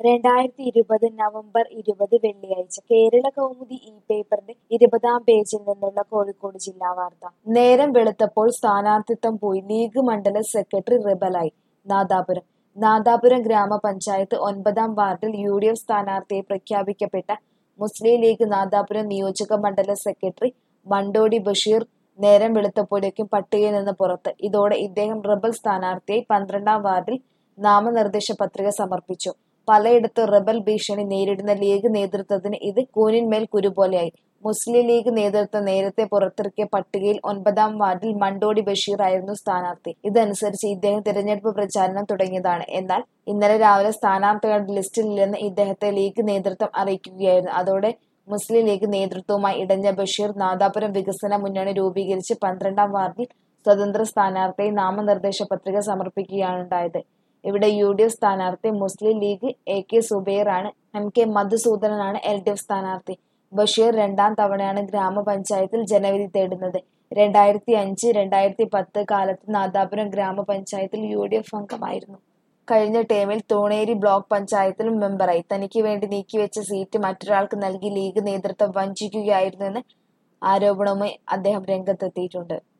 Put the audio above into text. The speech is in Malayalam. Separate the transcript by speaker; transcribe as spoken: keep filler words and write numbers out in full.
Speaker 1: രണ്ടായിരത്തി ഇരുപത് നവംബർ ഇരുപത് വെള്ളിയാഴ്ച കേരള കൗമുദി ഈ പേപ്പറിന്റെ ഇരുപതാം പേജിൽ നിന്നുള്ള കോഴിക്കോട് ജില്ലാ വാർത്ത. നേരം വെളുത്തപ്പോൾ സ്ഥാനാർത്ഥിത്വം പോയി, ലീഗ് മണ്ഡലം സെക്രട്ടറി റിബലായി. നാദാപുരം നാദാപുരം ഗ്രാമപഞ്ചായത്ത് ഒൻപതാം വാർഡിൽ യു ഡി എഫ് സ്ഥാനാർത്ഥിയായി പ്രഖ്യാപിക്കപ്പെട്ട മുസ്ലിം ലീഗ് നാദാപുരം നിയോജക മണ്ഡലം സെക്രട്ടറി മണ്ടോടി ബഷീർ നേരം വെളുത്തപ്പോഴേക്കും പട്ടികയിൽ നിന്ന് പുറത്ത്. ഇതോടെ ഇദ്ദേഹം റിബൽ സ്ഥാനാർത്ഥിയായി. പന്ത്രണ്ടാം വാർഡിൽ നാമനിർദ്ദേശ പത്രിക സമർപ്പിച്ചു. പലയിടത്തും റിബൽ ഭീഷണി നേരിടുന്ന ലീഗ് നേതൃത്വത്തിന് ഇത് കൂനിന്മേൽ കുരുപോലെയായി. മുസ്ലിം ലീഗ് നേതൃത്വം നേരത്തെ പുറത്തിറക്കിയ പട്ടികയിൽ ഒൻപതാം വാർഡിൽ മണ്ടോടി ബഷീർ ആയിരുന്നു സ്ഥാനാർത്ഥി. ഇതനുസരിച്ച് ഇദ്ദേഹം തിരഞ്ഞെടുപ്പ് പ്രചാരണം തുടങ്ങിയതാണ്. എന്നാൽ ഇന്നലെ രാവിലെ സ്ഥാനാർത്ഥികളുടെ ലിസ്റ്റിലില്ലെന്ന് ഇദ്ദേഹത്തെ ലീഗ് നേതൃത്വം അറിയിക്കുകയായിരുന്നു. അതോടെ മുസ്ലിം ലീഗ് നേതൃത്വവുമായി ഇടഞ്ഞ ബഷീർ നാദാപുരം വികസന മുന്നണി രൂപീകരിച്ച് പന്ത്രണ്ടാം വാർഡിൽ സ്വതന്ത്ര സ്ഥാനാർത്ഥിയായി നാമനിർദ്ദേശ പത്രിക സമർപ്പിക്കുകയാണുണ്ടായത്. ഇവിടെ യു ഡി എഫ് സ്ഥാനാർത്ഥി മുസ്ലിം ലീഗ് എ കെ സുബൈറാണ്. എം കെ മധുസൂദനനാണ് എൽ ഡി എഫ് സ്ഥാനാർത്ഥി. ബഷീർ രണ്ടാം തവണയാണ് ഗ്രാമപഞ്ചായത്തിൽ ജനവിധി തേടുന്നത്. രണ്ടായിരത്തി അഞ്ച് രണ്ടായിരത്തി പത്ത് കാലത്ത് നാദാപുരം ഗ്രാമപഞ്ചായത്തിൽ യു ഡി എഫ് അംഗമായിരുന്നു. കഴിഞ്ഞ ടേമിൽ തൂണേരി ബ്ലോക്ക് പഞ്ചായത്തിലും മെമ്പറായി. തനിക്ക് വേണ്ടി നീക്കിവെച്ച സീറ്റ് മറ്റൊരാൾക്ക് നൽകി ലീഗ് നേതൃത്വം വഞ്ചിക്കുകയായിരുന്നുവെന്ന് ആരോപണവുമായി അദ്ദേഹം രംഗത്തെത്തിയിട്ടുണ്ട്.